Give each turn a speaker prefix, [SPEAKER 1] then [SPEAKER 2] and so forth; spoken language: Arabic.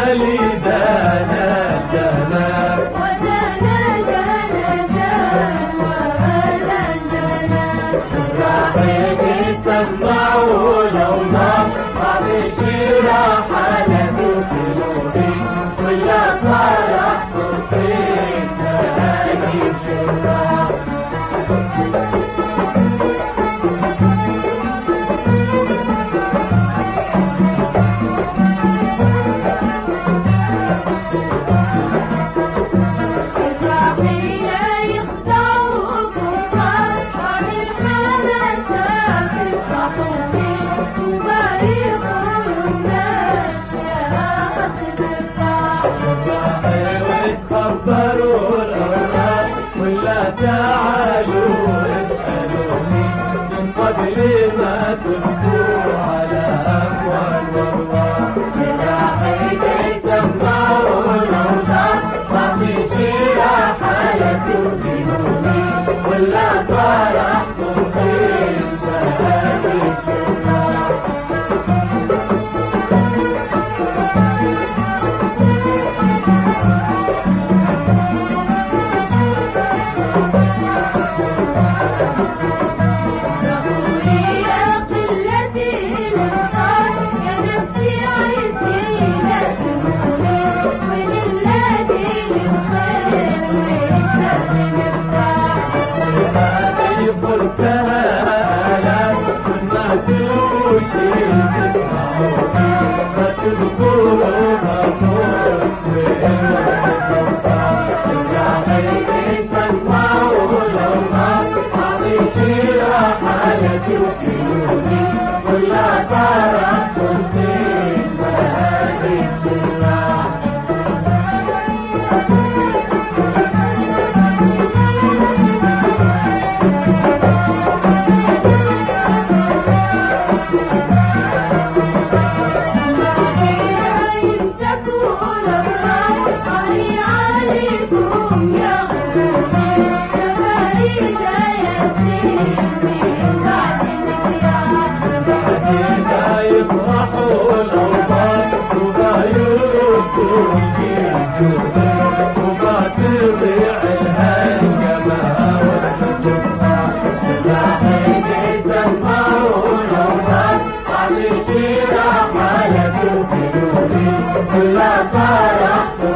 [SPEAKER 1] العالي دانا الجنان
[SPEAKER 2] ودانا الجنان وهذا الجنان
[SPEAKER 1] راحين يسمعوا الأوضاع وبشيرة حالة قلوبي ولا فرح صوتين تهاني شراح خبروا الأوراق ولا تعالوا اسألوني من قبل ما تلقوا على أموال والله سلاحي يسمعوا الأوضاع ما في شيرة حالة تجنوني ولا فرح تطير فهذه الشراح قلتها آلاف ما تبوشي تسمعوني ما تذكروا غفور سمعوا الأوضاع عطي شيرة حالة يوكلوني ولا طرحتم في هذه الشراح يفرحوا الأوطان وغايروا وما تضيع الهنجمة والتفاح سلاحين يسمعوا الأوطان علي شيرة حالة يوكلوني ولا فرح